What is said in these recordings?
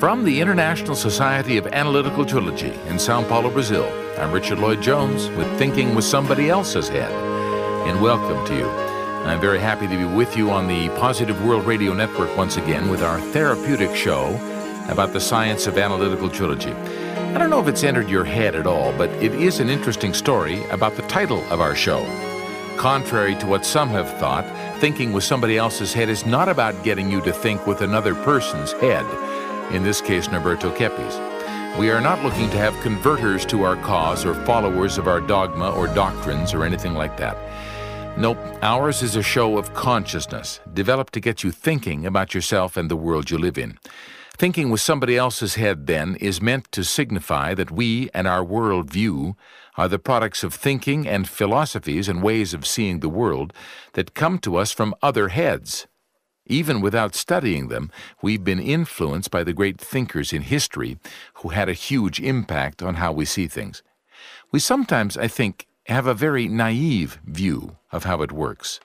From the International Society of Analytical Trilogy in Sao Paulo, Brazil, I'm Richard Lloyd Jones with Thinking with Somebody Else's Head, and welcome to you. I'm very happy to be with you on the Positive World Radio Network once again with our therapeutic show about the science of analytical trilogy. I don't know if it's entered your head at all, but it is an interesting story about the title of our show. Contrary to what some have thought, Thinking with Somebody Else's Head is not about getting you to think with another person's head, in this case, Norberto Keppe's. We are not looking to have converters to our cause or followers of our dogma or doctrines or anything like that. Nope, ours is a show of consciousness, developed to get you thinking about yourself and the world you live in. Thinking with Somebody Else's Head, then, is meant to signify that we and our world view are the products of thinking and philosophies and ways of seeing the world that come to us from other heads. Even without studying them, we've been influenced by the great thinkers in history who had a huge impact on how we see things. We sometimes, I think, have a very naive view of how it works.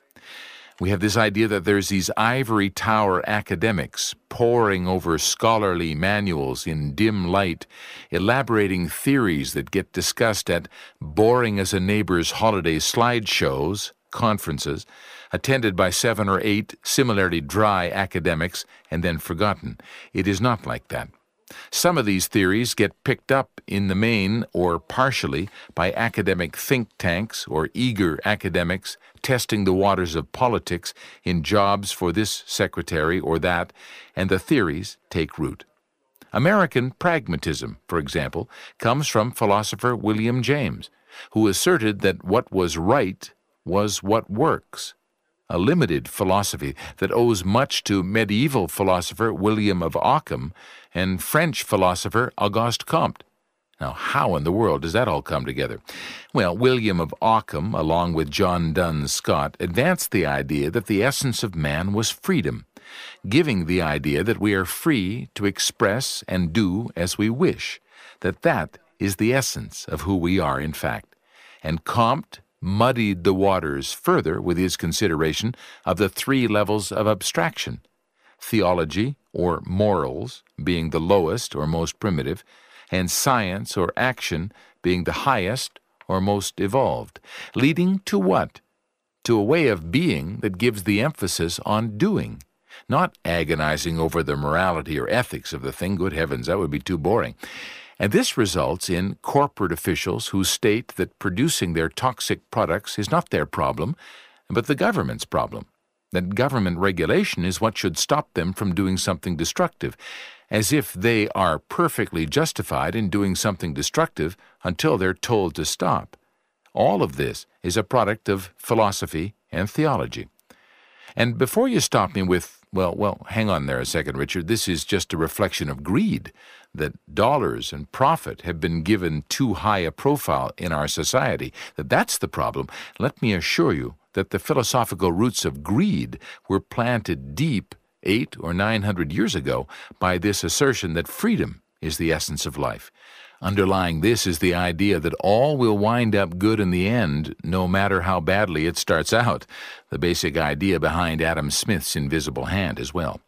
We have this idea that there's these ivory tower academics poring over scholarly manuals in dim light, elaborating theories that get discussed at boring-as-a-neighbor's holiday slideshows, conferences, attended by 7 or 8 similarly dry academics and then forgotten. It is not like that. Some of these theories get picked up in the main or partially by academic think tanks or eager academics testing the waters of politics in jobs for this secretary or that, and the theories take root. American pragmatism, for example, comes from philosopher William James, who asserted that what was right was what works, a limited philosophy that owes much to medieval philosopher William of Ockham and French philosopher Auguste Comte. Now, how in the world does that all come together? Well, William of Ockham, along with John Duns Scott, advanced the idea that the essence of man was freedom, giving the idea that we are free to express and do as we wish, that is the essence of who we are in fact. And Comte muddied the waters further with his consideration of the 3 levels of abstraction, theology, or morals, being the lowest or most primitive, and science or action being the highest or most evolved, leading to what? To a way of being that gives the emphasis on doing, not agonizing over the morality or ethics of the thing. Good heavens, that would be too boring. And this results in corporate officials who state that producing their toxic products is not their problem, but the government's problem, that government regulation is what should stop them from doing something destructive, as if they are perfectly justified in doing something destructive until they're told to stop. All of this is a product of philosophy and theology. And before you stop me with, well, hang on there a second, Richard, this is just a reflection of greed, that dollars and profit have been given too high a profile in our society, that's the problem. Let me assure you that the philosophical roots of greed were planted deep 800 or 900 years ago by this assertion that freedom is the essence of life. Underlying this is the idea that all will wind up good in the end, no matter how badly it starts out, the basic idea behind Adam Smith's invisible hand as well.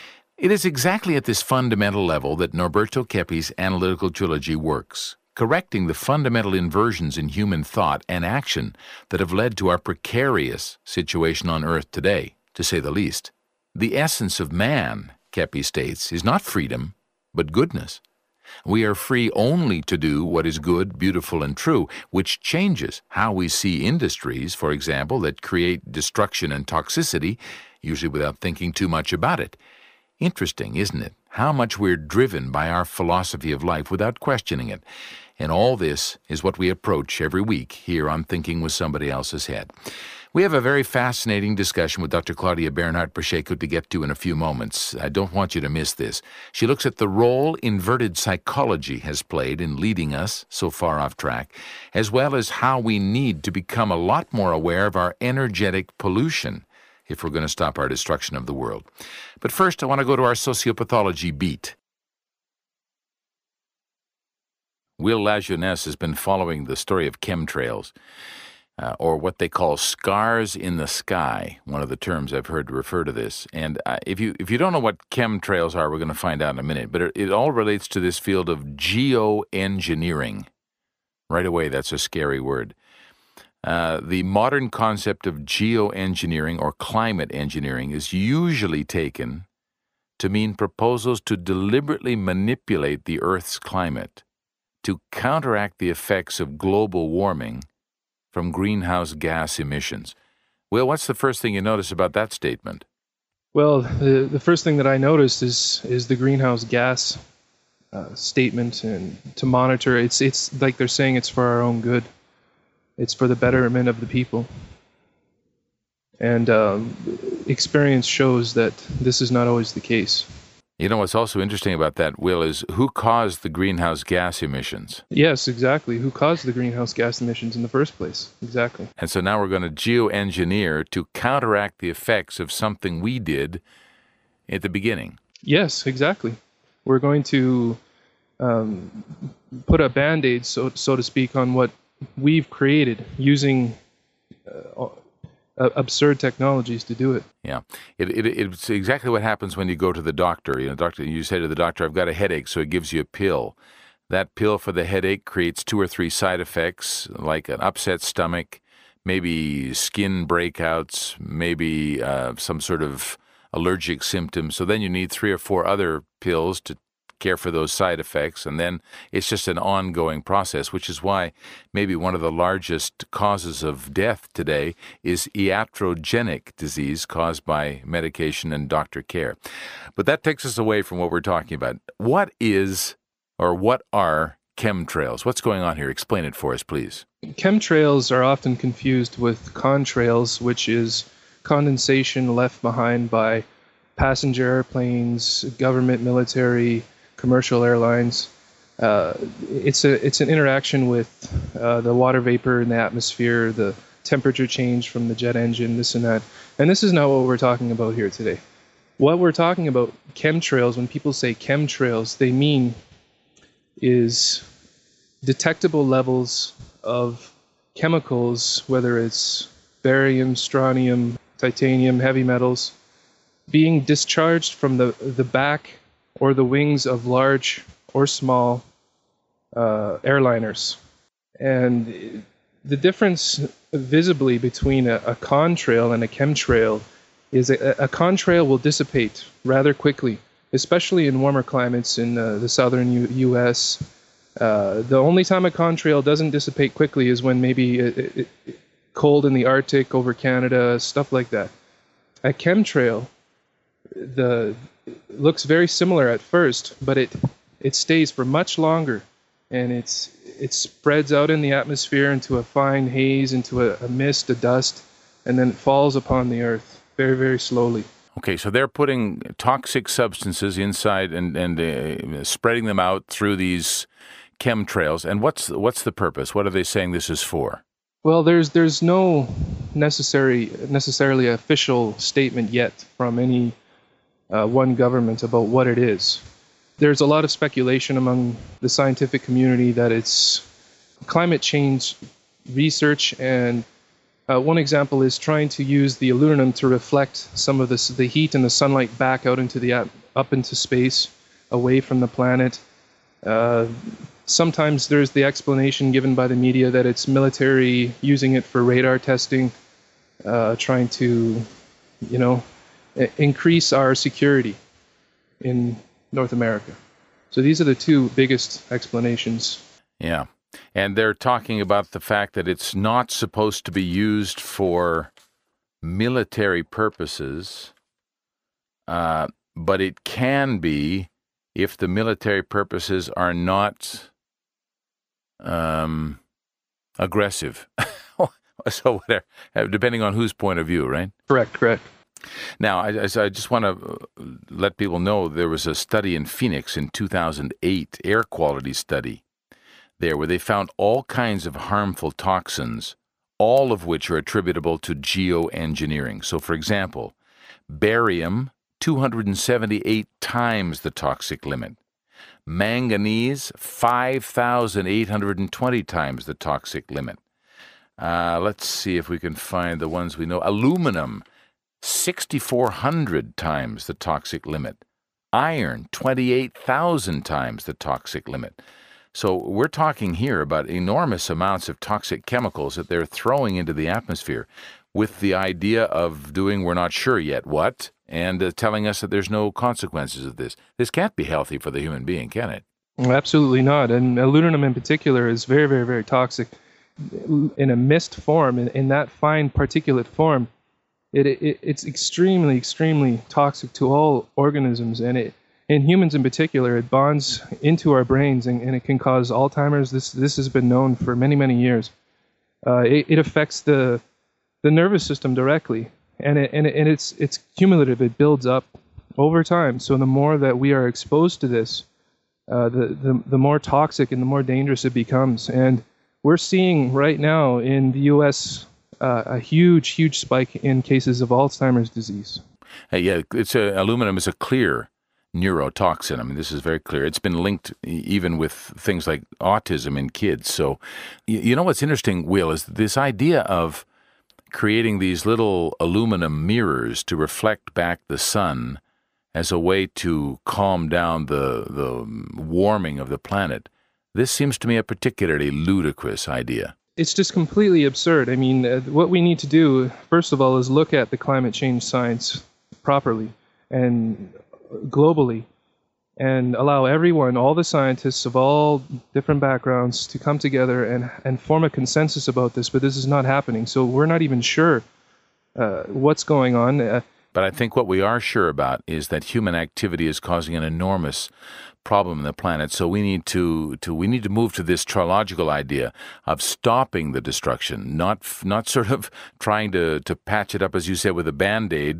It is exactly at this fundamental level that Norberto Keppe's analytical trilogy works, correcting the fundamental inversions in human thought and action that have led to our precarious situation on Earth today, to say the least. The essence of man, Keppe states, is not freedom, but goodness. We are free only to do what is good, beautiful, and true, which changes how we see industries, for example, that create destruction and toxicity, usually without thinking too much about it. Interesting, isn't it, how much we're driven by our philosophy of life without questioning it. And all this is what we approach every week here on Thinking with Somebody Else's Head. We have a very fascinating discussion with Dr. Claudia Bernhardt Pacheco to get to in a few moments. I don't want you to miss this. She looks at the role inverted psychology has played in leading us so far off track, as well as how we need to become a lot more aware of our energetic pollution if we're going to stop our destruction of the world. But first, I want to go to our sociopathology beat. Will Lajeunesse has been following the story of chemtrails. or what they call scars in the sky, one of the terms I've heard refer to this. And if you don't know what chemtrails are, we're going to find out in a minute. But it all relates to this field of geoengineering. Right away, that's a scary word. The modern concept of geoengineering or climate engineering is usually taken to mean proposals to deliberately manipulate the Earth's climate to counteract the effects of global warming from greenhouse gas emissions. Will, what's the first thing you notice about that statement? Well, the first thing that I noticed is the greenhouse gas statement, and to monitor. It's like they're saying it's for our own good. It's for the betterment of the people. And experience shows that this is not always the case. You know what's also interesting about that, Will, is who caused the greenhouse gas emissions? Yes, exactly. Who caused the greenhouse gas emissions in the first place? Exactly. And so now we're going to geoengineer to counteract the effects of something we did at the beginning. Yes, exactly. We're going to put a Band-Aid, so to speak, on what we've created using absurd technologies to do it. Yeah, it's exactly what happens when you go to the doctor. You say to the doctor, "I've got a headache," so he gives you a pill. That pill for the headache creates 2 or 3 side effects, like an upset stomach, maybe skin breakouts, maybe some sort of allergic symptoms. So then you need 3 or 4 other pills to care for those side effects, and then it's just an ongoing process, which is why maybe one of the largest causes of death today is iatrogenic disease caused by medication and doctor care. But that takes us away from what we're talking about. What are chemtrails? What's going on here? Explain it for us, please. Chemtrails are often confused with contrails, which is condensation left behind by passenger airplanes, government, military, commercial airlines. It's an interaction with the water vapor in the atmosphere, the temperature change from the jet engine, this and that. And this is not what we're talking about here today. What we're talking about, chemtrails, when people say chemtrails, they mean is detectable levels of chemicals, whether it's barium, strontium, titanium, heavy metals, being discharged from the back or the wings of large or small airliners. And the difference visibly between a contrail and a chemtrail is a contrail will dissipate rather quickly, especially in warmer climates in the southern U.S. The only time a contrail doesn't dissipate quickly is when maybe cold in the Arctic over Canada, stuff like that. A chemtrail, looks very similar at first, but it stays for much longer, and it spreads out in the atmosphere into a fine haze, into a mist, a dust, and then it falls upon the earth very, very slowly. Okay, so they're putting toxic substances inside and spreading them out through these chemtrails. And what's the purpose? What are they saying this is for? Well, there's no necessarily official statement yet from any one government about what it is. There's a lot of speculation among the scientific community that it's climate change research, and one example is trying to use the aluminum to reflect some of the heat and the sunlight back out into up into space, away from the planet. Sometimes there's the explanation given by the media that it's military using it for radar testing, trying to, increase our security in North America. So these are the 2 biggest explanations. Yeah. And they're talking about the fact that it's not supposed to be used for military purposes, but it can be if the military purposes are not aggressive. So whatever, depending on whose point of view, right? Correct. Now, I just want to let people know there was a study in Phoenix in 2008, air quality study there, where they found all kinds of harmful toxins, all of which are attributable to geoengineering. So, for example, barium, 278 times the toxic limit. Manganese, 5,820 times the toxic limit. Let's see if we can find the ones we know. Aluminum, 6,400 times the toxic limit. Iron, 28,000 times the toxic limit. So we're talking here about enormous amounts of toxic chemicals that they're throwing into the atmosphere with the idea of doing we're not sure yet what, and telling us that there's no consequences of this. This can't be healthy for the human being, can it? Well, absolutely not. And aluminum in particular is very, very, very toxic in a mist form, in that fine particulate form. It's extremely, extremely toxic to all organisms, and in humans in particular, it bonds into our brains, and it can cause Alzheimer's. This has been known for many, many years. It affects the nervous system directly, and it's cumulative. It builds up over time. So the more that we are exposed to this, the more toxic and the more dangerous it becomes. And we're seeing right now in the U.S. A huge, huge spike in cases of Alzheimer's disease. Yeah, aluminum is a clear neurotoxin. I mean, this is very clear. It's been linked even with things like autism in kids. So, you know what's interesting, Will, is this idea of creating these little aluminum mirrors to reflect back the sun as a way to calm down the warming of the planet. This seems to me a particularly ludicrous idea. It's just completely absurd. I mean, what we need to do, first of all, is look at the climate change science properly and globally, and allow everyone, all the scientists of all different backgrounds, to come together and form a consensus about this. But this is not happening. So we're not even sure what's going on. But I think what we are sure about is that human activity is causing an enormous problem in the planet. So we need to move to this trilogical idea of stopping the destruction, not sort of trying to patch it up, as you said, with a Band-Aid,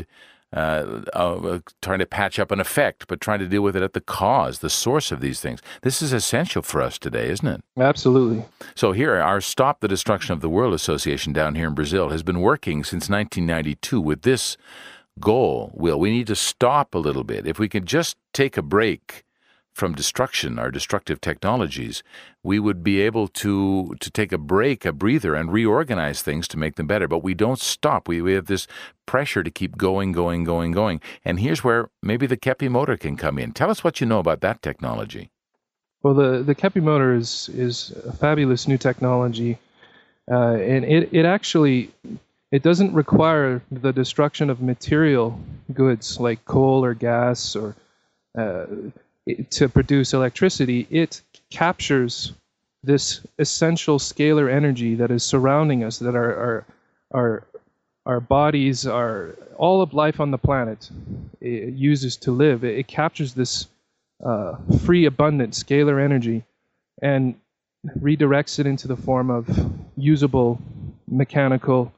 trying to patch up an effect, but trying to deal with it at the cause, the source of these things. This is essential for us today, isn't it? Absolutely. So here, our Stop the Destruction of the World Association down here in Brazil has been working since 1992 with this goal. Will, we need to stop a little bit. If we could just take a break from destruction, our destructive technologies, we would be able to take a break, a breather, and reorganize things to make them better. But we don't stop. We have this pressure to keep going. And here's where maybe the Kepi motor can come in. Tell us what you know about that technology. Well, the Kepi motor is a fabulous new technology, and it actually doesn't require the destruction of material goods like coal or gas or to produce electricity. It captures this essential scalar energy that is surrounding us, that our bodies, all of life on the planet uses to live. It captures this free, abundant scalar energy and redirects it into the form of usable mechanical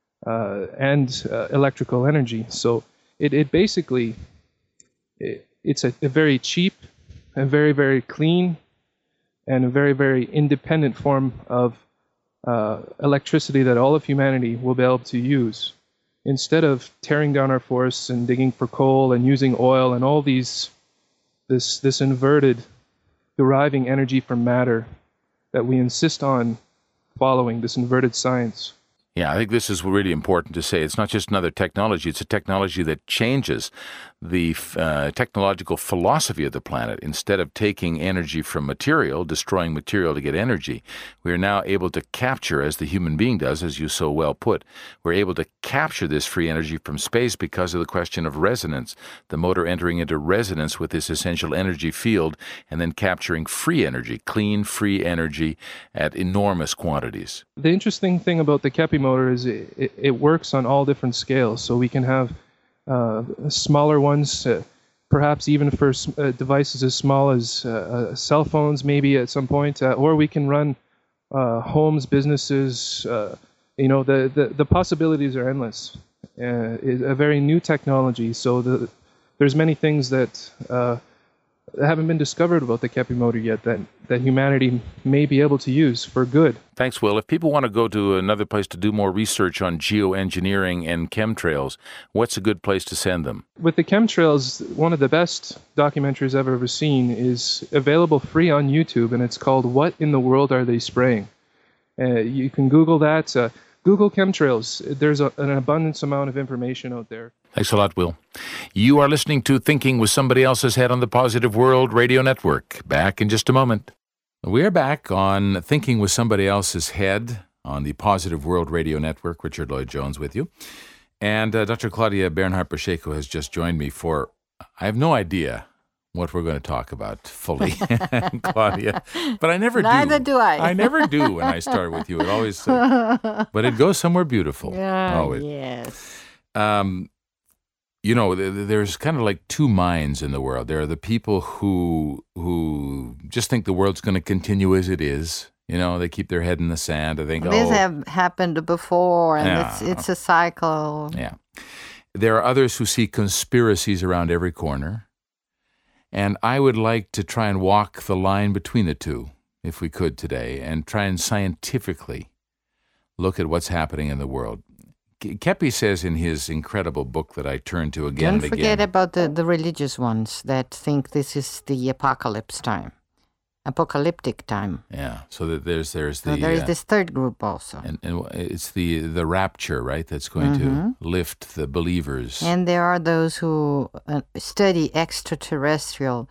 and electrical energy. So it basically it's a very cheap, a very, very clean, and a very, very independent form of electricity that all of humanity will be able to use. Instead of tearing down our forests and digging for coal and using oil and all this inverted deriving energy from matter that we insist on following, this inverted science. Yeah, I think this is really important to say. It's not just another technology. It's a technology that changes the technological philosophy of the planet. Instead of taking energy from material, destroying material to get energy, we are now able to capture, as the human being does, as you so well put, we're able to capture this free energy from space because of the question of resonance, the motor entering into resonance with this essential energy field and then capturing free energy, clean, free energy at enormous quantities. The interesting thing about the Kepi motor is it works on all different scales. So we can have smaller ones, perhaps even for devices as small as cell phones, maybe at some point, or we can run homes, businesses. The possibilities are endless. It's a very new technology. So there's many things that haven't been discovered about the Kepi motor yet that humanity may be able to use for good. Thanks, Will. If people want to go to another place to do more research on geoengineering and chemtrails, what's a good place to send them? With the chemtrails, one of the best documentaries I've ever seen is available free on YouTube, and it's called What in the World Are They Spraying? You can Google that. Google chemtrails. There's an abundance amount of information out there. Thanks a lot, Will. You are listening to Thinking with Somebody Else's Head on the Positive World Radio Network. Back in just a moment. We are back on Thinking with Somebody Else's Head on the Positive World Radio Network. Richard Lloyd Jones with you. And Dr. Claudia Bernhardt-Pacheco has just joined me for, I have no idea what we're going to talk about fully, Claudia, but I never do. Neither do I. I never do when I start with you. It always, but it goes somewhere beautiful. Yes. You know, there's kind of like two minds in the world. There are the people who just think the world's going to continue as it is. You know, they keep their head in the sand. I think, This have happened before, and it's a cycle. Yeah. There are others who see conspiracies around every corner. And I would like to try and walk the line between the two, if we could today, and try and scientifically look at what's happening in the world. Kepi says in his incredible book that I turn to again and again. Don't forget about the religious ones that think this is the apocalyptic time. Yeah, so that there's there is this third group also. And it's the rapture, right, that's going to lift the believers. And there are those who study extraterrestrial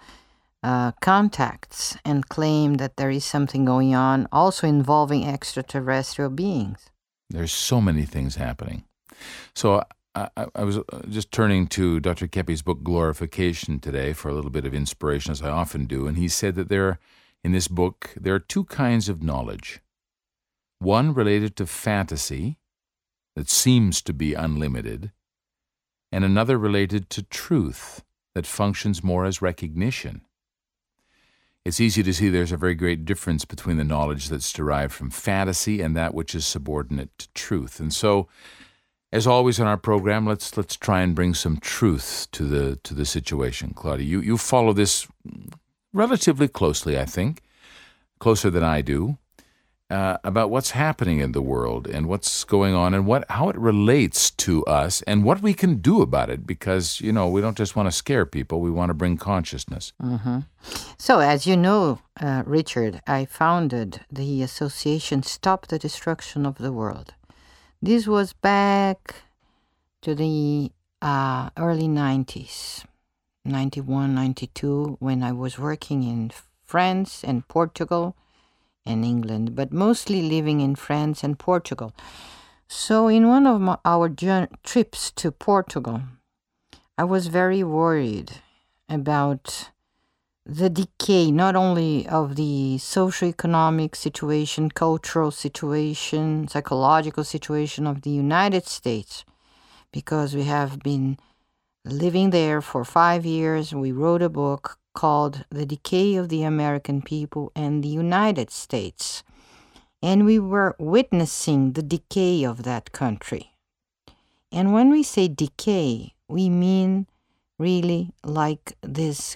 contacts and claim that there is something going on also involving extraterrestrial beings. There's so many things happening. So I was just turning to Dr. Kepi's book, Glorification, today for a little bit of inspiration, as I often do, and he said that in this book, there are two kinds of knowledge. One related to fantasy, that seems to be unlimited, and another related to truth, that functions more as recognition. It's easy to see there's a very great difference between the knowledge that's derived from fantasy and that which is subordinate to truth. And so, as always in our program, let's try and bring some truth to the situation. Claudia, you follow this relatively closely, I think, closer than I do, about what's happening in the world and what's going on and how it relates to us and what we can do about it, because, you know, we don't just want to scare people, we want to bring consciousness. Mm-hmm. So, as you know, Richard, I founded the association Stop the Destruction of the World. This was back to the early 90s, 91, 92, when I was working in France and Portugal and England, but mostly living in France and Portugal. So in one of our trips to Portugal, I was very worried about the decay, not only of the socioeconomic situation, cultural situation, psychological situation of the United States, because we have been living there for 5 years. We wrote a book called The Decay of the American People and the United States. And we were witnessing the decay of that country. And when we say decay, we mean really like this,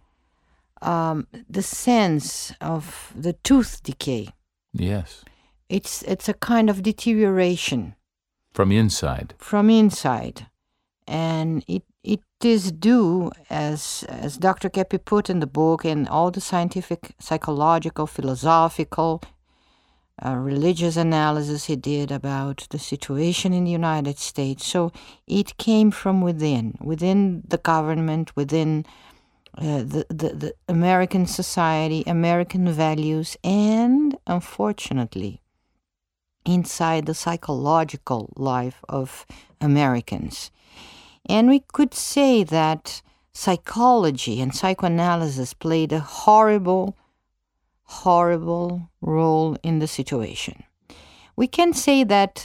the sense of the tooth decay. Yes. It's a kind of deterioration. From inside. From inside. And it is due, as Dr. Kepi put in the book, and all the scientific, psychological, philosophical, religious analysis he did about the situation in the United States. So it came from within the government, within the American society, American values, and, unfortunately, inside the psychological life of Americans. And we could say that psychology and psychoanalysis played a horrible role in the situation. We can say that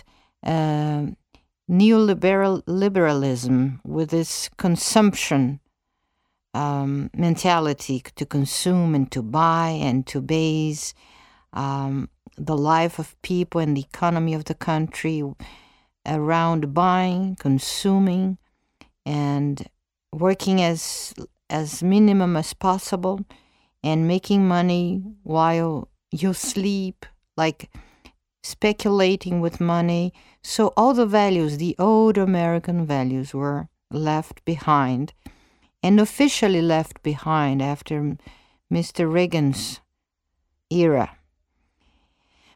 neoliberalism, with this consumption mentality to consume and to buy and to base the life of people and the economy of the country around buying, consuming, and working as minimum as possible, and making money while you sleep, like speculating with money. So all the values, the old American values, were left behind, and officially left behind after Mr. Reagan's era.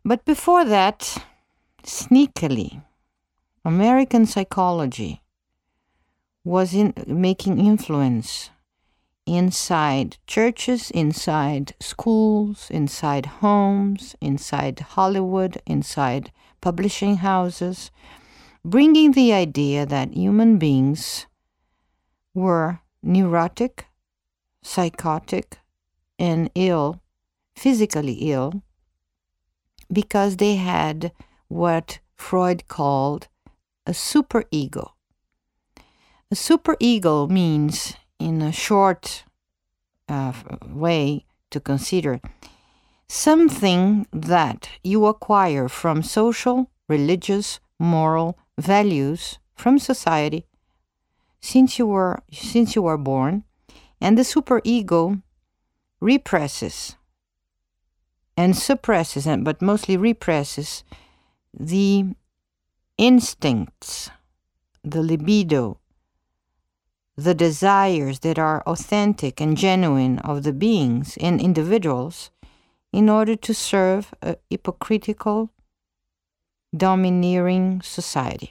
But before that, sneakily, American psychology was making influence inside churches, inside schools, inside homes, inside Hollywood, inside publishing houses, bringing the idea that human beings were neurotic, psychotic, and ill, physically ill, because they had what Freud called a superego. A superego means, in a short way to consider, something that you acquire from social, religious, moral values from society since you were born, and the superego represses and suppresses, but mostly represses the instincts, the libido, the desires that are authentic and genuine of the beings and individuals in order to serve a hypocritical, domineering society.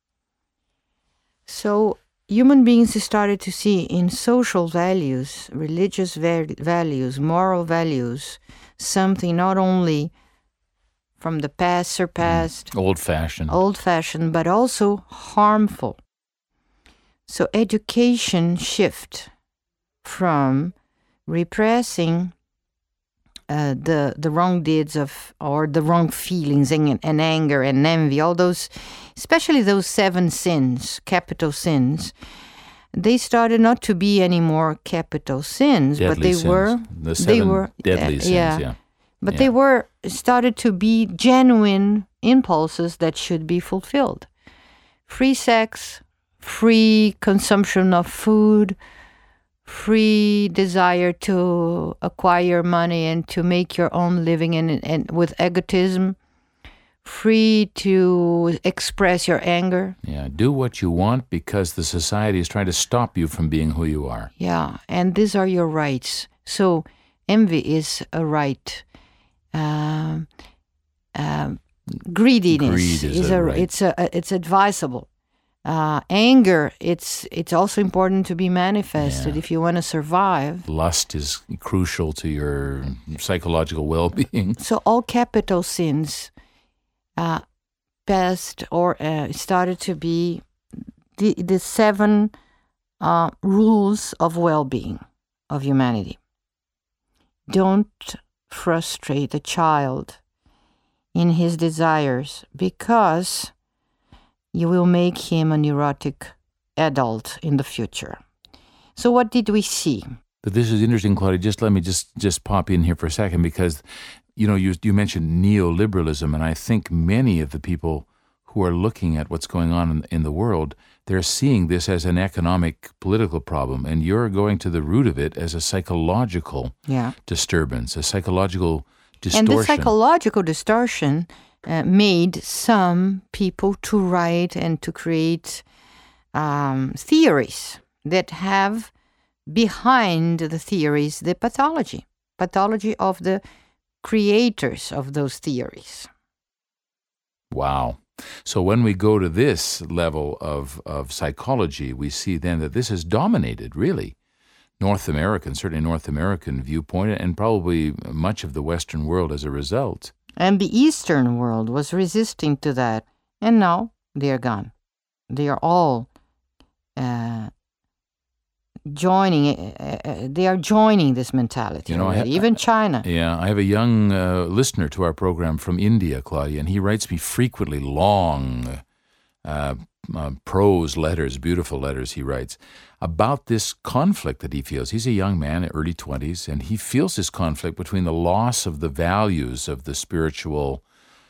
So human beings started to see in social values, religious values, moral values, something not only from the past, surpassed, old-fashioned, but also harmful. So education shift from repressing the wrong deeds or the wrong feelings and anger and envy, all those, especially those 7 sins, capital sins. They started not to be any more capital sins, deadly but they sins. were the 7 deadly sins. Yeah. But they were started to be genuine impulses that should be fulfilled. Free sex, free consumption of food, free desire to acquire money and to make your own living and with egotism, free to express your anger. Yeah, do what you want because the society is trying to stop you from being who you are. Yeah, and these are your rights. So envy is a right. Greediness is a right. It's advisable. Anger, it's also important to be manifested if you want to survive. Lust is crucial to your psychological well-being. So all capital sins passed or started to be the 7 rules of well-being of humanity. Don't frustrate a child in his desires because you will make him a neurotic adult in the future. So what did we see? But this is interesting, Claudia. Let me just pop in here for a second because, you mentioned neoliberalism, and I think many of the people who are looking at what's going on in the world, they're seeing this as an economic, political problem, and you're going to the root of it as a psychological disturbance, a psychological distortion. And the psychological distortion made some people to write and to create theories that have behind the theories the pathology of the creators of those theories. Wow. So when we go to this level of psychology, we see then that this has dominated, really, certainly North American viewpoint, and probably much of the Western world as a result. And the Eastern world was resisting to that, and now they are gone. They are all joining. They are joining this mentality. Even China. Yeah, I have a young listener to our program from India, Claudia, and he writes me frequently long prose letters, beautiful letters he writes, about this conflict that he feels. He's a young man, early 20s, and he feels this conflict between the loss of the values of the spiritual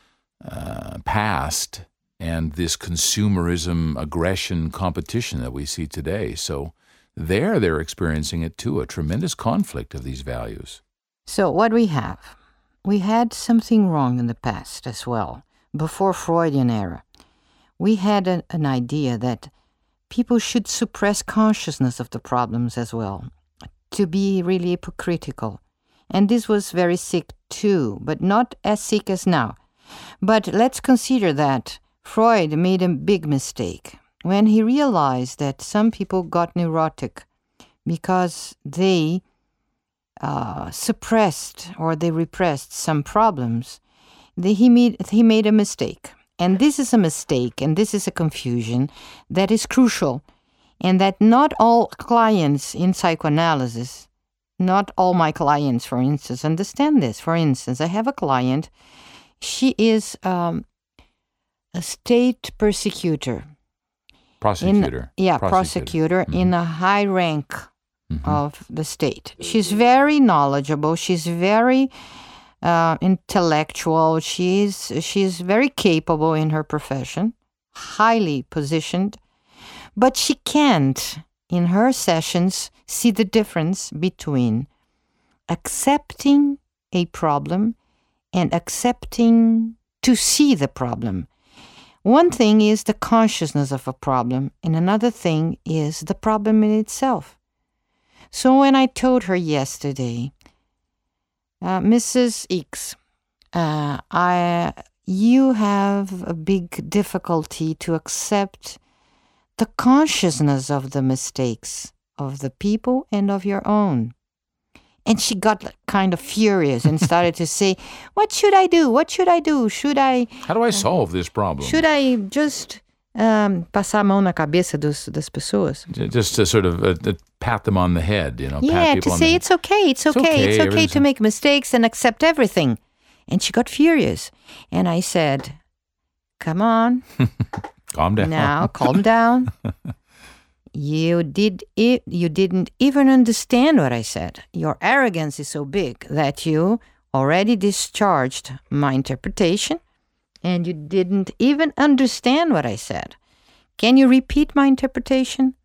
past and this consumerism, aggression, competition that we see today. So they're experiencing it too, a tremendous conflict of these values. So what we had something wrong in the past as well, before Freudian era. We had an idea that people should suppress consciousness of the problems as well, to be really hypocritical. And this was very sick too, but not as sick as now. But let's consider that Freud made a big mistake when he realized that some people got neurotic because they suppressed or they repressed some problems. He made a mistake. And this is a mistake, and this is a confusion that is crucial, and that not all clients in psychoanalysis, not all my clients, for instance, understand this. For instance, I have a client. She is a state prosecutor. Prosecutor. Prosecutor in a high rank of the state. She's very knowledgeable. She's very intellectual. She's very capable in her profession, highly positioned, but she can't, in her sessions, see the difference between accepting a problem and accepting to see the problem. One thing is the consciousness of a problem, and another thing is the problem in itself. So when I told her yesterday, Mrs. X, you have a big difficulty to accept the consciousness of the mistakes of the people and of your own. And she got kind of furious and started to say, what should I do? What should I do? How do I solve this problem? Should I just passar a mão na cabeça das pessoas? Just to sort of pat them on the head, pat people to on say the it's okay to make mistakes and accept everything. And she got furious. And I said, come on. Calm down. Now, calm down. You didn't even understand what I said. Your arrogance is so big that you already discharged my interpretation and you didn't even understand what I said. Can you repeat my interpretation?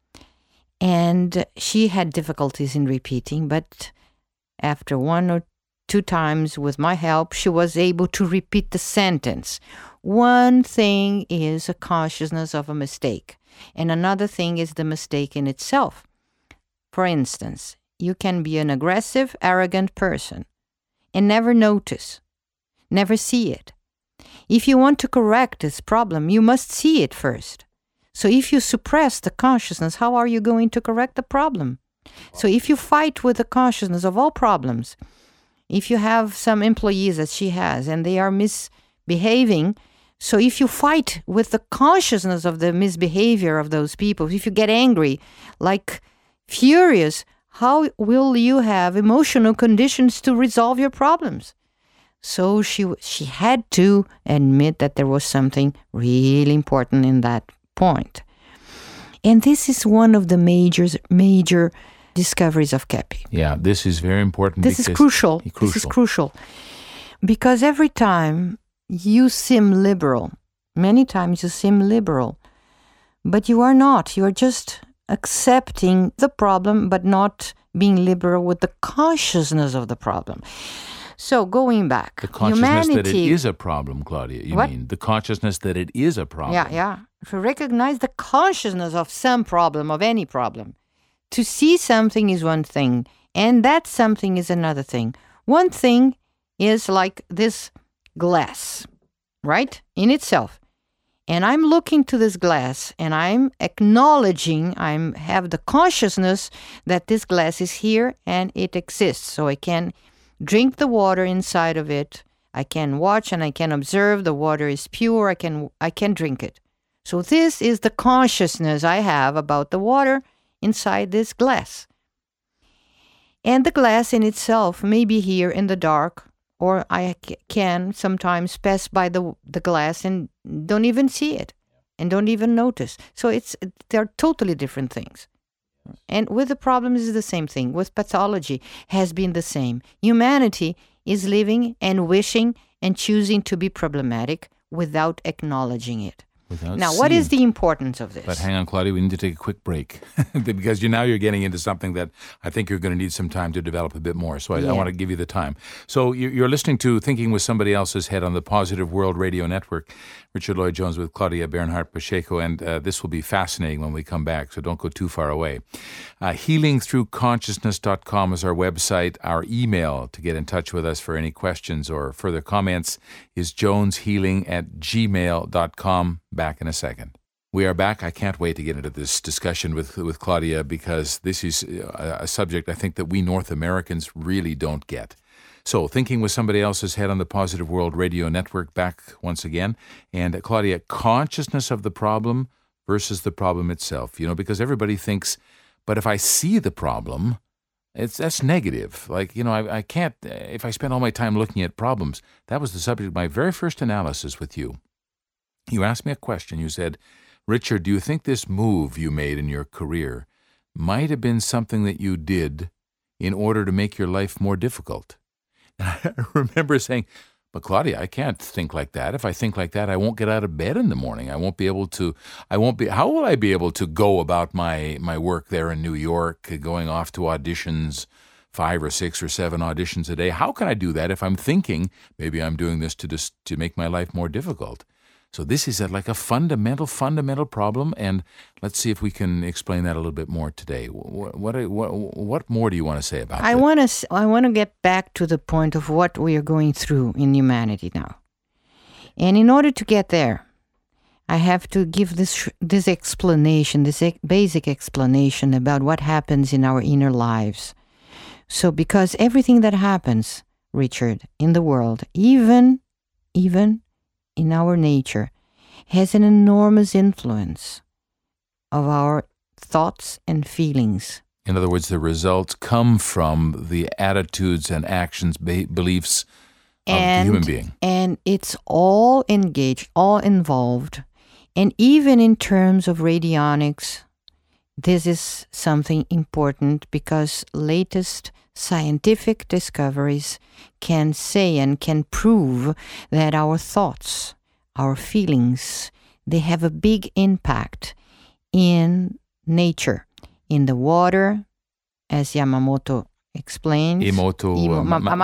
And she had difficulties in repeating, but after 1 or 2 times with my help, she was able to repeat the sentence. One thing is a consciousness of a mistake, and another thing is the mistake in itself. For instance, you can be an aggressive, arrogant person and never notice, never see it. If you want to correct this problem, you must see it first. So if you suppress the consciousness, how are you going to correct the problem? So if you fight with the consciousness of all problems, if you have some employees that she has and they are misbehaving, so if you fight with the consciousness of the misbehavior of those people, if you get angry, like furious, how will you have emotional conditions to resolve your problems? So she had to admit that there was something really important in that point. And this is one of the major discoveries of Kepi. Yeah, this is very important. This is crucial. This is crucial. Because every time you seem liberal, many times you seem liberal, but you are not. You are just accepting the problem, but not being liberal with the consciousness of the problem. So going back, the consciousness that it is a problem, Claudia, you mean? The consciousness that it is a problem. Yeah. To recognize the consciousness of some problem, of any problem. To see something is one thing, and that something is another thing. One thing is like this glass, right? In itself. And I'm looking to this glass, and I'm acknowledging, I have the consciousness that this glass is here and it exists. So I can drink the water inside of it. I can watch and I can observe the water is pure. I can drink it. So this is the consciousness I have about the water inside this glass. And the glass in itself may be here in the dark, or I can sometimes pass by the glass and don't even see it and don't even notice. So they're totally different things. And with the problems is the same thing. With pathology has been the same. Humanity is living and wishing and choosing to be problematic without acknowledging it. Now, what is the importance of this? But hang on, Claudia, we need to take a quick break because now you're getting into something that I think you're going to need some time to develop a bit more. So I want to give you the time. So you're listening to Thinking with Somebody Else's Head on the Positive World Radio Network. Richard Lloyd Jones with Claudia Bernhardt Pacheco, and this will be fascinating when we come back, so don't go too far away. HealingThroughConsciousness.com is our website. Our email to get in touch with us for any questions or further comments is joneshealing@gmail.com. Back in a second. We are back. I can't wait to get into this discussion with Claudia because this is a subject I think that we North Americans really don't get. So, Thinking with Somebody Else's Head on the Positive World Radio Network, back once again. And Claudia, consciousness of the problem versus the problem itself. Because everybody thinks, but if I see the problem, that's negative. Like, I can't, if I spend all my time looking at problems. That was the subject of my very first analysis with you. You asked me a question. You said, Richard, do you think this move you made in your career might have been something that you did in order to make your life more difficult? And I remember saying, but Claudia, I can't think like that. If I think like that, I won't get out of bed in the morning. How will I be able to go about my work there in New York, going off to auditions, 5 or 6 or 7 auditions a day? How can I do that if I'm thinking maybe I'm doing this to make my life more difficult? So this is like a fundamental problem, and let's see if we can explain that a little bit more today. What more do you want to say about that? I want to get back to the point of what we are going through in humanity now. And in order to get there, I have to give this explanation, this basic explanation about what happens in our inner lives. So because everything that happens, Richard, in the world, even in our nature, has an enormous influence of our thoughts and feelings. In other words, the results come from the attitudes and actions, beliefs of the human being. And it's all engaged, all involved. And even in terms of radionics, this is something important because latest scientific discoveries can say and can prove that our thoughts, our feelings, they have a big impact in nature, in the water, as Yamamoto explains. Masuro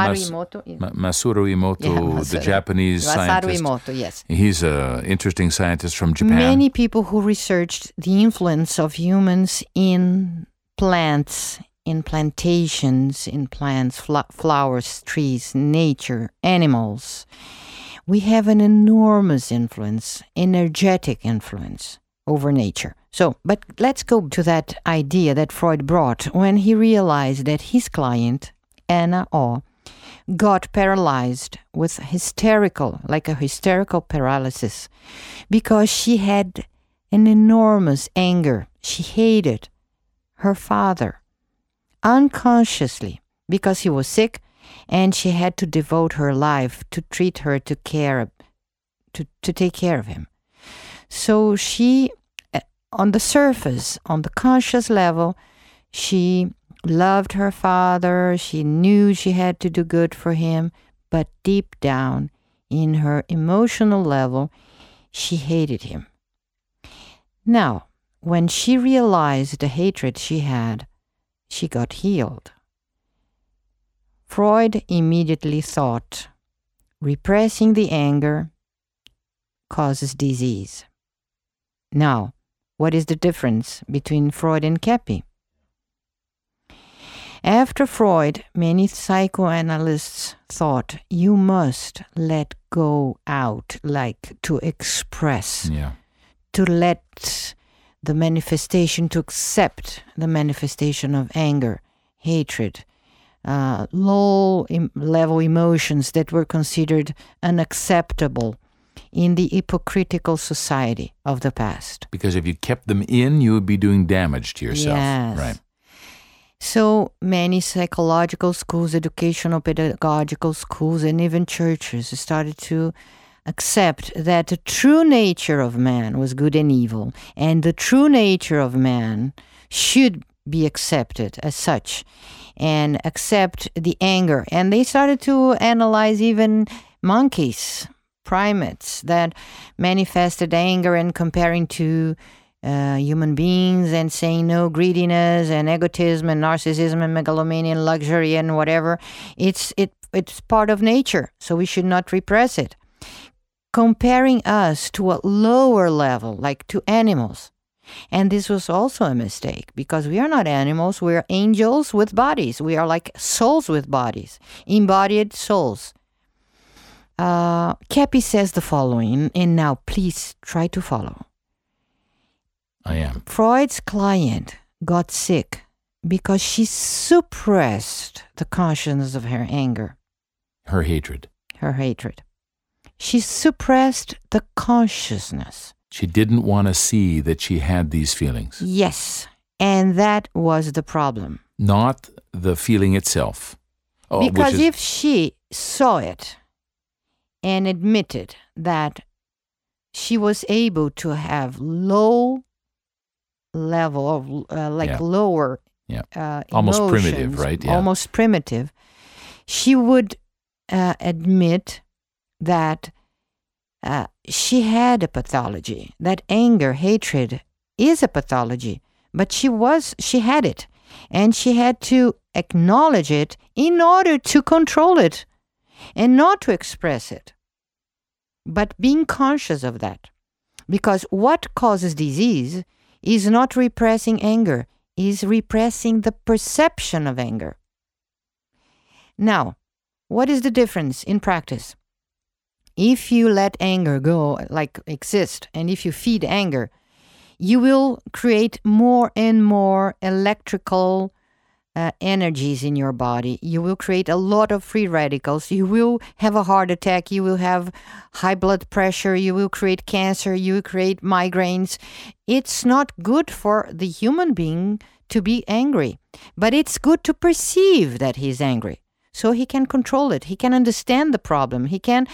Emoto, the Japanese scientist. Emoto, yes. He's an interesting scientist from Japan. Many people who researched the influence of humans in plants, in plantations, in plants, flowers, trees, nature, animals. We have an enormous influence, energetic influence over nature. So, but let's go to that idea that Freud brought when he realized that his client, Anna O, got paralyzed with a hysterical paralysis because she had an enormous anger. She hated her father unconsciously because he was sick and she had to devote her life to treat her, to take care of him. So she, on the surface, on the conscious level, she loved her father, she knew she had to do good for him, but deep down, in her emotional level, she hated him. Now, when she realized the hatred she had, she got healed. Freud immediately thought, repressing the anger causes disease. Now, what is the difference between Freud and Keppe? After Freud, many psychoanalysts thought you must let go out, like to express, to let the manifestation, to accept the manifestation of anger, hatred, low-level emotions that were considered unacceptable in the hypocritical society of the past. Because if you kept them in, you would be doing damage to yourself. Yes. Right. So many psychological schools, educational, pedagogical schools, and even churches started to accept that the true nature of man was good and evil, and the true nature of man should be accepted as such, and accept the anger. And they started to analyze even monkeys, primates that manifested anger and comparing to human beings and saying no, greediness and egotism and narcissism and megalomania and luxury and whatever. It's part of nature, so we should not repress it. Comparing us to a lower level, like to animals. And this was also a mistake, because we are not animals, we are angels with bodies. We are like souls with bodies, embodied souls. Kepi says the following, and now please try to follow. I am. Freud's client got sick because she suppressed the consciousness of her anger. Her hatred. Her hatred. She suppressed the consciousness. She didn't want to see that she had these feelings. Yes, and that was the problem. Not the feeling itself. Because if she saw it and admitted that she was able to have low level of lower almost emotions, primitive, right? Yeah. Almost primitive, she would admit that she had a pathology, that anger, hatred is a pathology, but she had it, and she had to acknowledge it in order to control it and not to express it, but being conscious of that. Because what causes disease is not repressing anger, is repressing the perception of anger. Now, what is the difference in practice? If you let anger go, like exist, and if you feed anger, you will create more and more electrical energies in your body. You will create a lot of free radicals. You will have a heart attack. You will have high blood pressure. You will create cancer. You will create migraines. It's not good for the human being to be angry, but it's good to perceive that he's angry. So he can control it. He can understand the problem. He can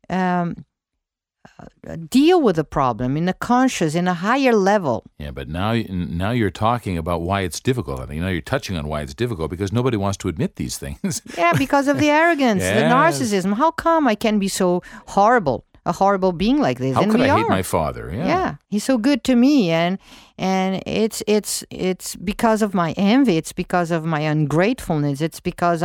deal with the problem in a conscious, in a higher level. Yeah, but now you're talking about why it's difficult. I think now you're touching on why it's difficult, because nobody wants to admit these things. Yeah, because of the arrogance, the narcissism. How come I can be so horrible, a horrible being like this? How could I hate my father? Yeah, he's so good to me, and it's because of my envy. It's because of my ungratefulness. It's because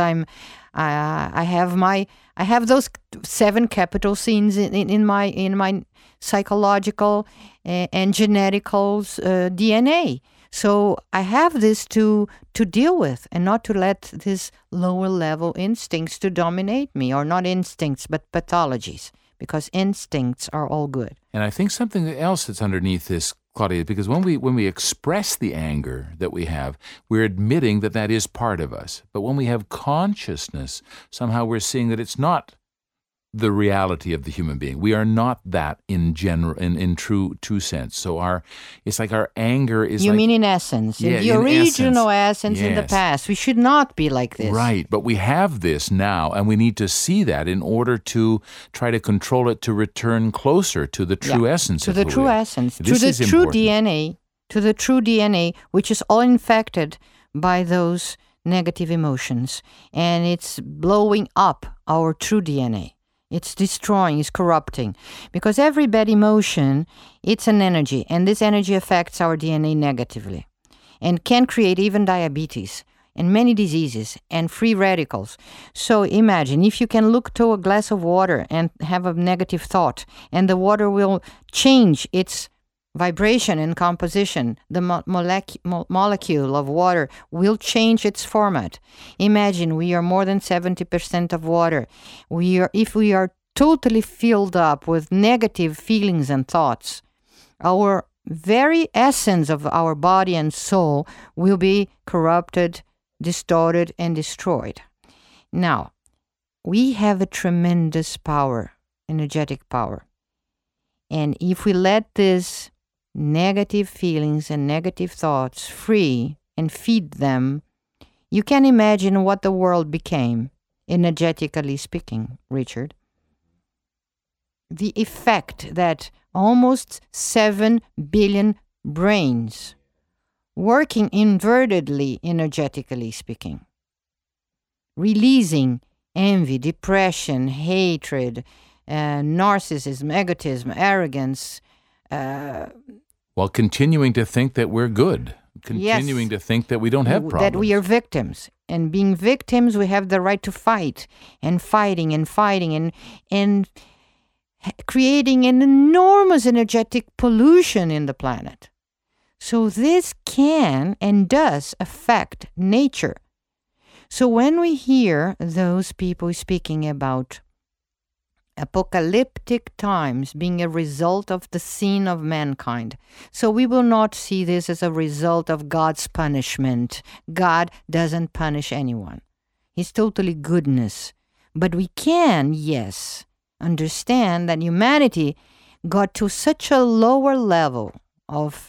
I have those 7 capital sins in my psychological and genetical DNA. So I have this to deal with, and not to let this lower level instincts to dominate me, or not instincts but pathologies, because instincts are all good. And I think something else that's underneath this, Claudia, because when we express the anger that we have, we're admitting that that is part of us. But when we have consciousness, somehow we're seeing that it's not the reality of the human being. We are not that in general, in true sense. So it's like our anger is. You mean in essence, in the original essence yes. In the past. We should not be like this. Right, but we have this now, and we need to see that in order to try to control it, to return closer to the true essence. To the true essence, to the true DNA, to the true DNA, which is all infected by those negative emotions, and it's blowing up our true DNA. It's destroying, it's corrupting. Because every bad emotion, it's an energy, and this energy affects our DNA negatively and can create even diabetes and many diseases and free radicals. So imagine if you can look to a glass of water and have a negative thought, and the water will change its vibration and composition. The molecule of water will change its format. Imagine we are more than 70% of water. If we are totally filled up with negative feelings and thoughts, our very essence of our body and soul will be corrupted, distorted, and destroyed. Now, we have a tremendous power, energetic power. And if we let this negative feelings and negative thoughts free and feed them, you can imagine what the world became, energetically speaking, Richard. The effect that almost 7 billion brains working invertedly, energetically speaking, releasing envy, depression, hatred, narcissism, egotism, arrogance. While continuing to think that we're good, continuing to think that we don't have problems. That we are victims. And being victims, we have the right to fight, and fighting and creating an enormous energetic pollution in the planet. So this can and does affect nature. So when we hear those people speaking about apocalyptic times being a result of the sin of mankind, so we will not see this as a result of God's punishment. God doesn't punish anyone. He's totally goodness. But we can, yes, understand that humanity got to such a lower level of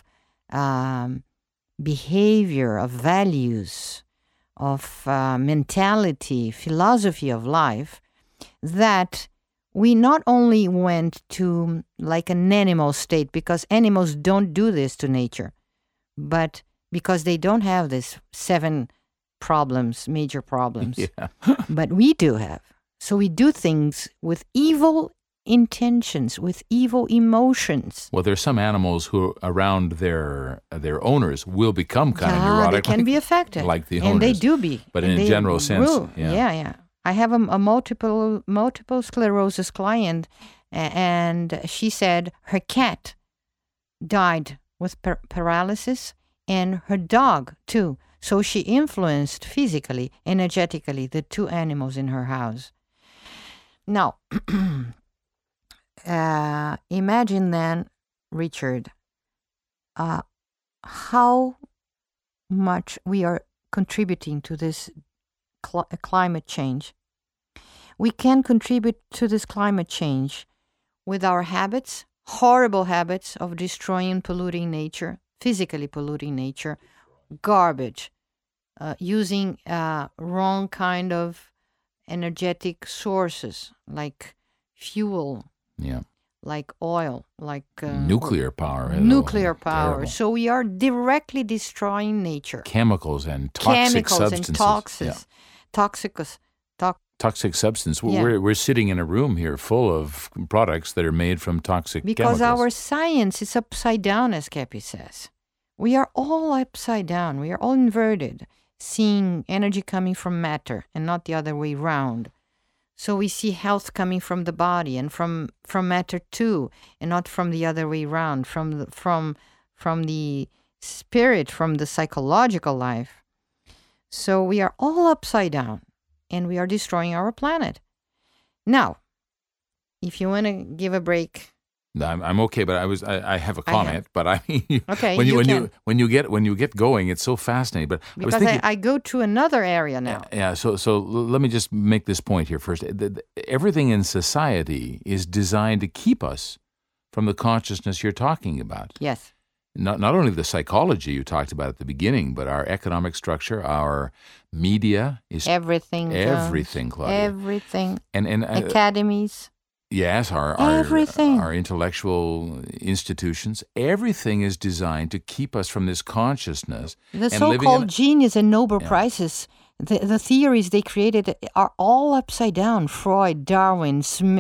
behavior, of values, of mentality, philosophy of life, that we not only went to like an animal state, because animals don't do this to nature, but because they don't have these 7 problems, major problems. Yeah. But we do have. So we do things with evil intentions, with evil emotions. Well, there's some animals who, around their owners, will become kind of neurotic. They can be affected. Like the owners. And they do be. But in a general sense. Yeah. I have a multiple sclerosis client, and she said her cat died with paralysis, and her dog too. So she influenced physically, energetically, the 2 animals in her house. Now, imagine then, Richard, how much we are contributing to this climate change. We can contribute to this climate change with our habits, horrible habits of destroying, polluting nature, physically polluting nature, garbage, using wrong kind of energetic sources like fuel, like oil, like nuclear power. Terrible. So we are directly destroying nature. Chemicals and toxic substances. Toxic substance. We're sitting in a room here full of products that are made from toxic chemicals. Because our science is upside down, as Kepi says. We are all upside down. We are all inverted, seeing energy coming from matter and not the other way around. So we see health coming from the body and from matter too, and not from the other way around, from the spirit, from the psychological life. So we are all upside down, and we are destroying our planet. Now, if you want to give a break. I'm okay, but I have a comment. But I mean, okay, when you get going, it's so fascinating. But because I go to another area now. Yeah. So let me just make this point here first. Everything in society is designed to keep us from the consciousness you're talking about. Yes. Not only the psychology you talked about at the beginning, but our economic structure, our media is everything, Claudia. Everything. And academies. Yes, our intellectual institutions, everything is designed to keep us from this consciousness. The so-called genius and Nobel Prizes, the theories they created are all upside down. Freud, Darwin,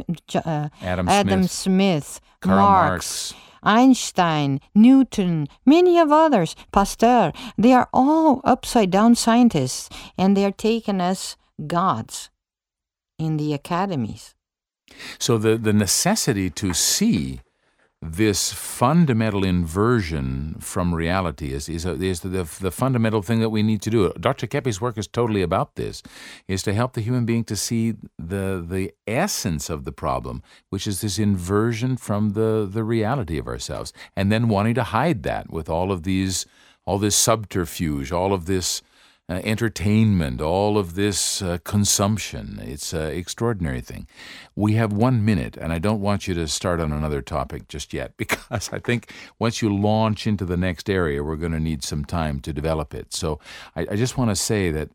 Adam Smith, Marx, Einstein, Newton, many of others, Pasteur, they are all upside down scientists, and they are taken as gods in the academies. So the necessity to see this fundamental inversion from reality is the fundamental thing that we need to do. Dr. Kepi's work is totally about this, is to help the human being to see the essence of the problem, which is this inversion from the reality of ourselves, and then wanting to hide that with all this subterfuge, all of this entertainment, all of this consumption. It's an extraordinary thing. We have 1 minute, and I don't want you to start on another topic just yet, because I think once you launch into the next area, we're going to need some time to develop it. So I just want to say that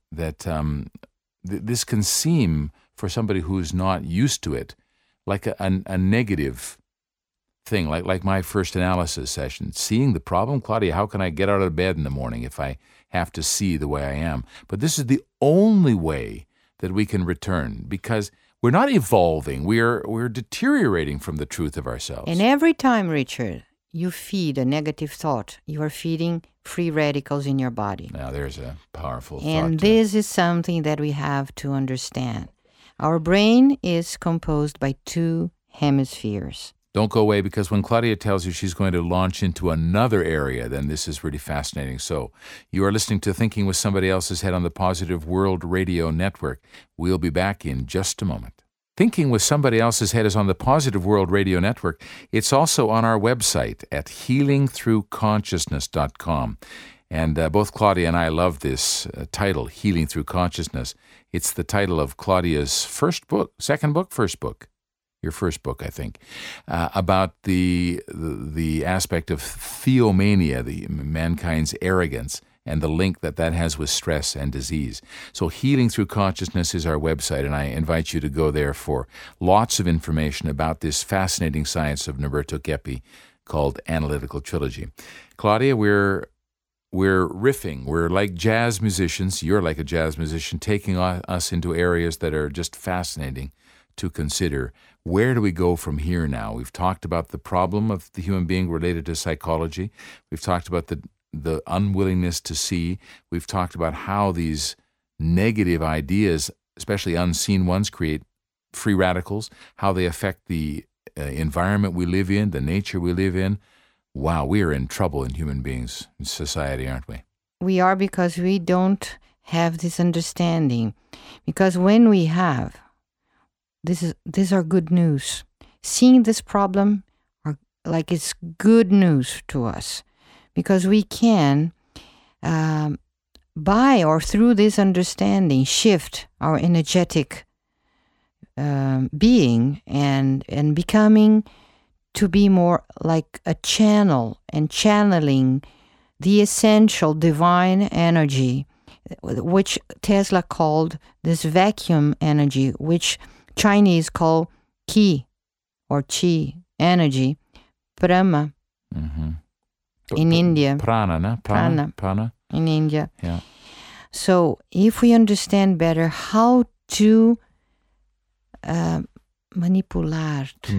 this can seem, for somebody who's not used to it, like a negative thing, like my first analysis session. Seeing the problem, Claudia, how can I get out of bed in the morning if I have to see the way I am? But this is the only way that we can return, because we're not evolving. We're deteriorating from the truth of ourselves. And every time, Richard, you feed a negative thought, you are feeding free radicals in your body. Now, there's a powerful thought. And this is something that we have to understand. Our brain is composed by 2 hemispheres. Don't go away, because when Claudia tells you she's going to launch into another area, then this is really fascinating. So you are listening to Thinking with Somebody Else's Head on the Positive World Radio Network. We'll be back in just a moment. Thinking with Somebody Else's Head is on the Positive World Radio Network. It's also on our website at healingthroughconsciousness.com. And both Claudia and I love this title, Healing Through Consciousness. It's the title of Claudia's first book, your first book, I think, about the aspect of theomania, the mankind's arrogance, and the link that has with stress and disease. So Healing Through Consciousness is our website, and I invite you to go there for lots of information about this fascinating science of Norberto Keppe called Analytical Trilogy. Claudia, we're riffing. We're like jazz musicians. You're like a jazz musician, taking us into areas that are just fascinating to consider. Where do we go from here now? We've talked about the problem of the human being related to psychology. We've talked about the unwillingness to see. We've talked about how these negative ideas, especially unseen ones, create free radicals, how they affect the environment we live in, the nature we live in. Wow, we are in trouble in human beings, in society, aren't we? We are, because we don't have this understanding. Because when we have, these are good news. Seeing this problem it's good news to us, because we can, by or through this understanding, shift our energetic being and becoming to be more like a channel and channeling the essential divine energy, which Tesla called this vacuum energy, which Chinese call Qi or Qi energy, Brahma in India. Prana, no? Prana. In India. Yeah. So if we understand better how to manipulate, to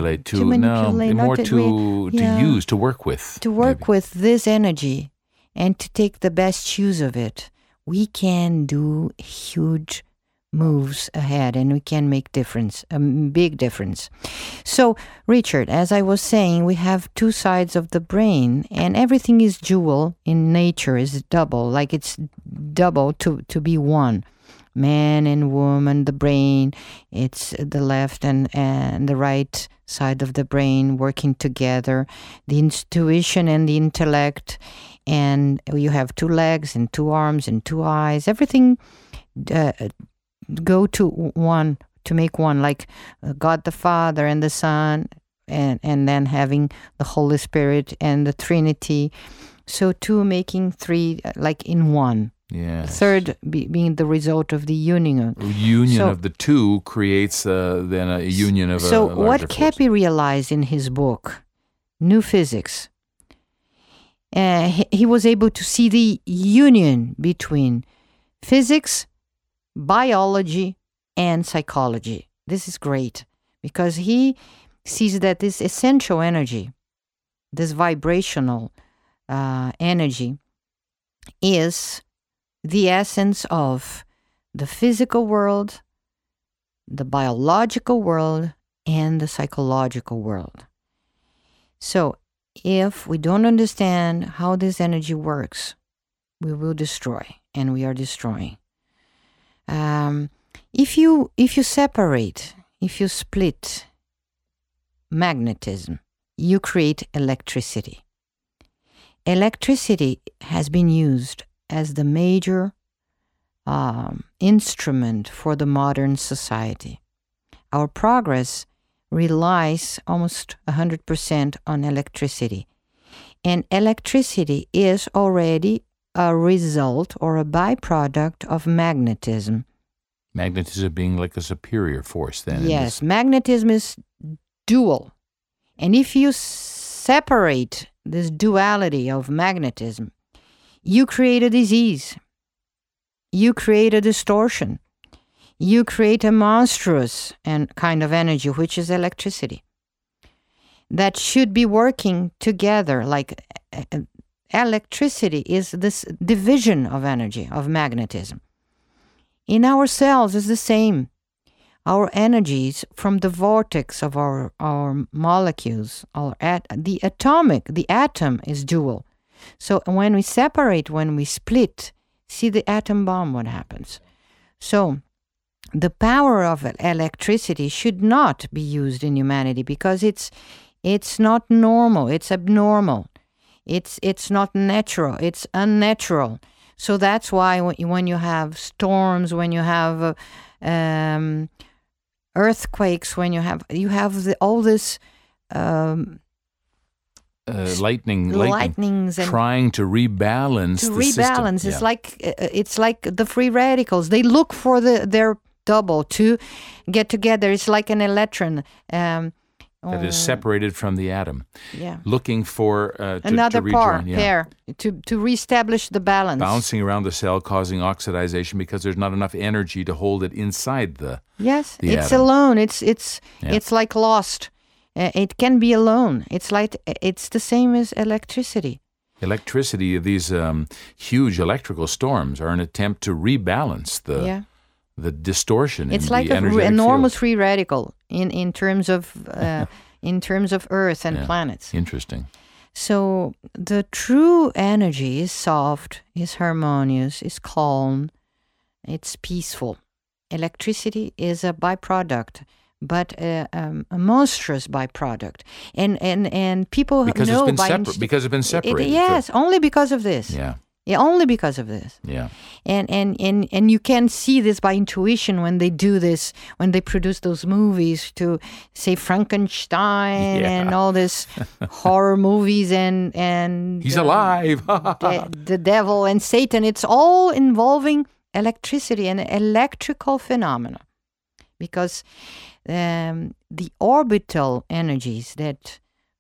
work with. To work with this energy and to take the best use of it, we can do huge moves ahead, and we can make a big difference. So, Richard, as I was saying, we have 2 sides of the brain, and everything is dual in nature, is double, like it's double to be one. Man and woman, the brain, it's the left and the right side of the brain working together, the intuition and the intellect, and you have 2 legs and 2 arms and 2 eyes, everything go to one, to make one, like God the Father and the Son, and then having the Holy Spirit and the Trinity. So 2 making 3, like in one. Yes. Third being the result of the union. Of the 2 creates then a union of a larger force. So what Keppe realized in his book, New Physics, he was able to see the union between physics, biology, and psychology. This is great, because he sees that this essential energy, this vibrational energy, is the essence of the physical world, the biological world, and the psychological world. So if we don't understand how this energy works, we will destroy, and we are destroying. If you split magnetism, you create electricity. Electricity has been used as the major instrument for the modern society. Our progress relies almost 100% on electricity. And electricity is already a result or a byproduct of magnetism. Magnetism being like a superior force then. Yes, magnetism is dual. And if you separate this duality of magnetism, you create a disease. You create a distortion. you create a monstrous and kind of energy, which is electricity, that should be working together. Like electricity is this division of energy, of magnetism. In our cells is the same. Our energies from the vortex of our molecules, the atom is dual. So when we separate, when we split, see the atom bomb, what happens. So the power of electricity should not be used in humanity because it's not normal, it's abnormal. It's not natural, it's unnatural. So that's why when you have storms, when you have earthquakes, when you have all this lightnings and trying to rebalance the system. It's like the free radicals. They look for their double to get together. It's like an electron that is separated from the atom. Yeah, looking for another to pair to reestablish the balance. Bouncing around the cell, causing oxidization because there's not enough energy to hold it inside the. Yes, the it's atom. alone. It's like lost. It can be alone. It's the same as electricity. Electricity, these huge electrical storms are an attempt to rebalance the distortion. It's in like the an enormous field. free radical in terms of Earth and planets. Interesting. So the true energy is soft, is harmonious, is calm, it's peaceful. Electricity is a byproduct, but a monstrous byproduct, and people because know because it's been separated. Yes, only because of this. Yeah, only because of this. Yeah, and you can see this by intuition when they do this, when they produce those movies to say Frankenstein and all this horror movies and he's alive. the devil and Satan. It's all involving electricity and electrical phenomena, because the orbital energies that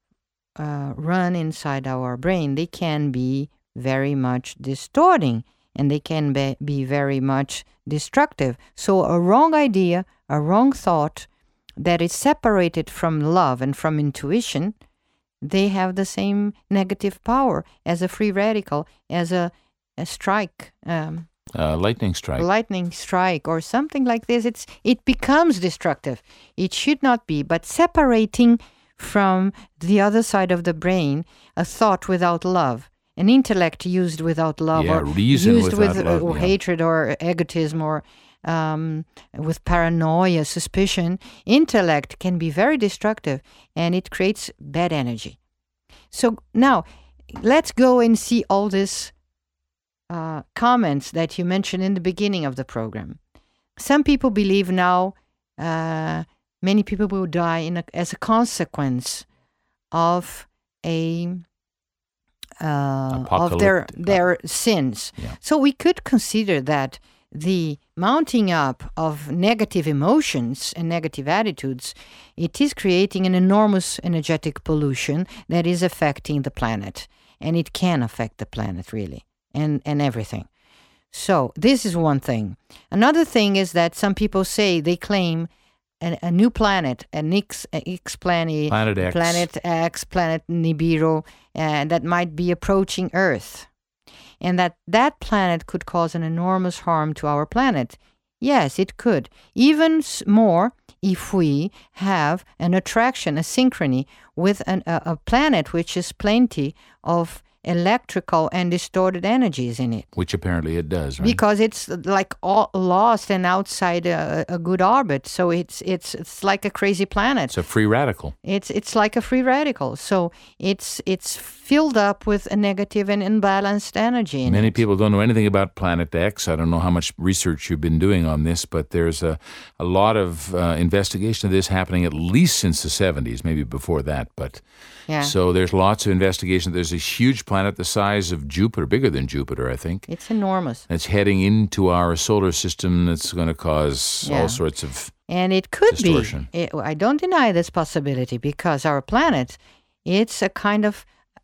run inside our brain, they can be very much distorting, and they can be very much destructive. So a wrong idea, a wrong thought that is separated from love and from intuition, they have the same negative power as a free radical, as a strike. Lightning strike or something like this. It becomes destructive. It should not be, but separating from the other side of the brain a thought without love, an intellect used without love, or reason used without with love, hatred or egotism or with paranoia, suspicion. Intellect can be very destructive, and it creates bad energy. So now let's go and see all this comments that you mentioned in the beginning of the program. Some people believe now many people will die as a consequence of of their sins. Yeah. So we could consider that the mounting up of negative emotions and negative attitudes, it is creating an enormous energetic pollution that is affecting the planet, and it can affect the planet really. And everything. So this is one thing. Another thing is that some people say they claim a new planet, an Planet X, planet Nibiru, that might be approaching Earth, and that planet could cause an enormous harm to our planet. Yes, it could. Even more if we have an attraction, a synchrony with a planet which is plenty of electrical and distorted energies in it. Which apparently it does, right? Because it's like all lost and outside a good orbit. So it's like a crazy planet. It's a free radical. It's like a free radical. So it's filled up with a negative and imbalanced energy. Many people don't know anything about Planet X. I don't know how much research you've been doing on this, but there's a lot of investigation of this happening at least since the 70s, maybe before that. But yeah. So there's lots of investigation. There's a huge planet the size of Jupiter, bigger than Jupiter, I think. It's enormous. It's heading into our solar system. That's going to cause all sorts of and it could distortion. I don't deny this possibility, because our planet, it's a kind of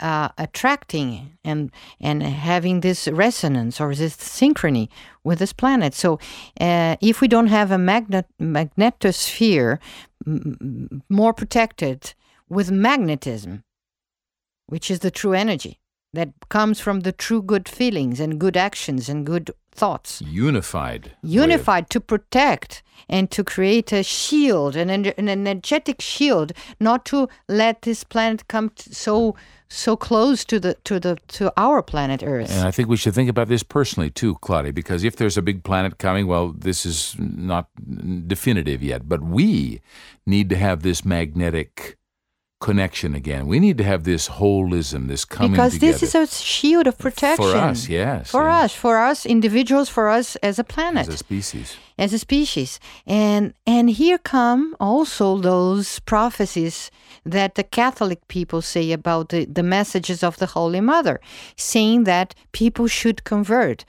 attracting and having this resonance or this synchrony with this planet. So if we don't have a magnetosphere more protected with magnetism, which is the true energy that comes from the true good feelings and good actions and good thoughts. Unified to protect and to create a shield, an energetic shield, not to let this planet come so close to our planet Earth. And I think we should think about this personally too, Claudia, because if there's a big planet coming, well, this is not definitive yet, but we need to have this magnetic connection again. We need to have this holism, this coming because together. This is a shield of protection. For us, yes. For us individuals, for us as a planet. As a species. And here come also those prophecies that the Catholic people say about the messages of the Holy Mother, saying that people should convert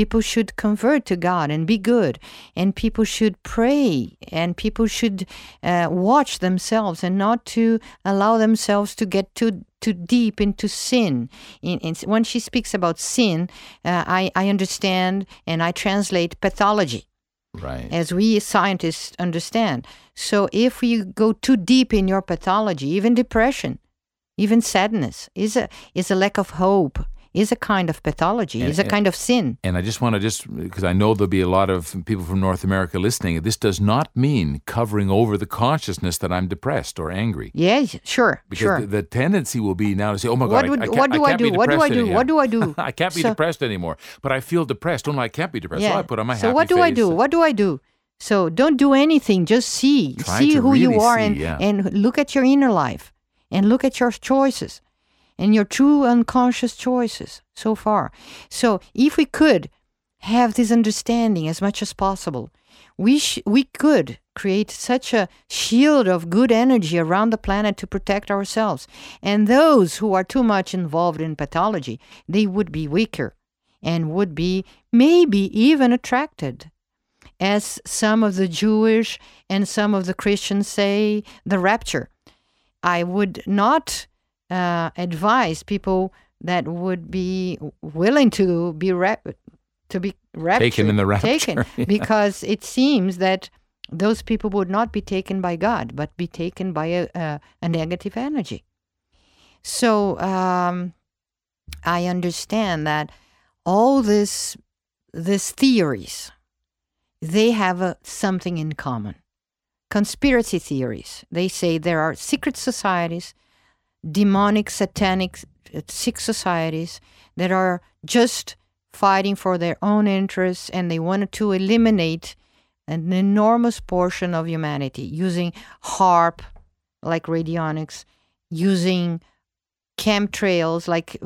to God and be good, and people should pray, and people should watch themselves and not to allow themselves to get too deep into sin. When she speaks about sin, I understand and I translate pathology. Right. As we scientists understand. So if you go too deep in your pathology, even depression, even sadness is a lack of hope, is a kind of pathology, is a kind of sin. And I just want to because I know there'll be a lot of people from North America listening, this does not mean covering over the consciousness that I'm depressed or angry. Yes, sure. Because the tendency will be now to say, oh my God, what do I do? What do I do? I can't be depressed anymore. But I feel depressed. Oh no, I can't be depressed. Yeah. So I put on my happy face. So what do I do? So don't do anything. Just see who you are and look at your inner life and look at your choices and your true unconscious choices so far. So if we could have this understanding as much as possible, we could create such a shield of good energy around the planet to protect ourselves. And those who are too much involved in pathology, they would be weaker and would be maybe even attracted, as some of the Jewish and some of the Christians say, the rapture. I would not advise people that would be willing to be raptured, taken in the rapture, because it seems that those people would not be taken by God, but be taken by a negative energy. So I understand that all these theories, they have something in common. Conspiracy theories. They say there are secret societies, demonic, satanic, sick societies that are just fighting for their own interests, and they wanted to eliminate an enormous portion of humanity using HAARP, like radionics, using chemtrails, like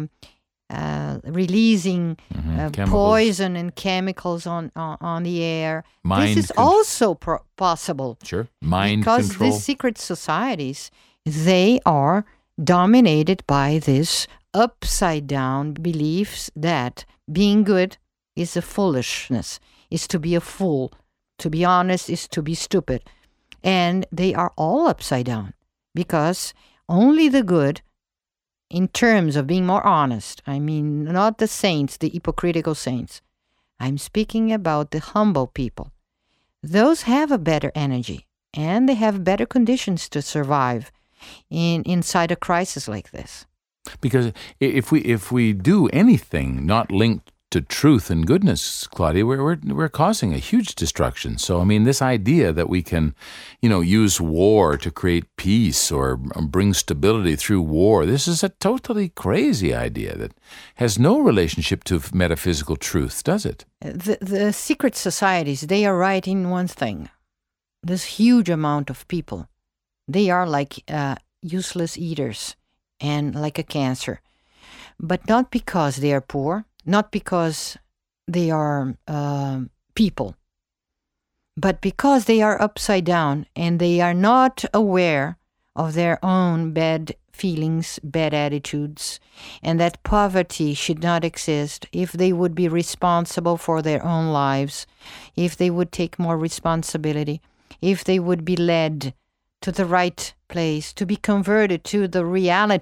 releasing poison and chemicals on the air. This is also possible. Sure. Mind control. Because these secret societies, they are dominated by this upside-down beliefs that being good is a foolishness, is to be a fool. To be honest is to be stupid. And they are all upside down because only the good, in terms of being more honest, I mean, not the saints, the hypocritical saints. I'm speaking about the humble people. Those have a better energy and they have better conditions to survive inside a crisis like this. Because if we do anything not linked to truth and goodness, Claudia, we're causing a huge destruction. So, I mean, this idea that we can, use war to create peace or bring stability through war, this is a totally crazy idea that has no relationship to metaphysical truth, does it? The secret societies, they are right in one thing. This huge amount of people, they are like useless eaters and like a cancer. But not because they are poor, not because they are people, but because they are upside down and they are not aware of their own bad feelings, bad attitudes, and that poverty should not exist if they would be responsible for their own lives, if they would take more responsibility, if they would be led to the right place, to be converted to the reality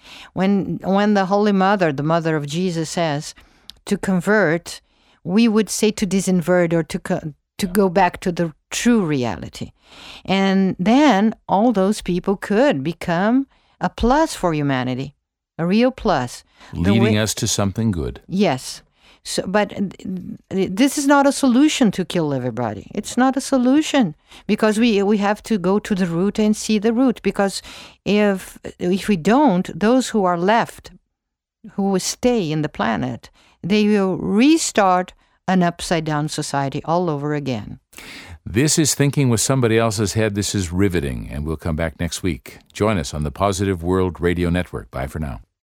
When the Holy Mother, the mother of Jesus, says to convert, we would say to disinvert or to go back to the true reality. And then all those people could become a plus for humanity, a real plus. Leading us to something good. Yes. So, but this is not a solution to kill everybody. It's not a solution, because we have to go to the root and see the root. Because if we don't, those who are left, who will stay in the planet, they will restart an upside-down society all over again. This is Thinking with Somebody Else's Head. This is riveting, and we'll come back next week. Join us on the Positive World Radio Network. Bye for now.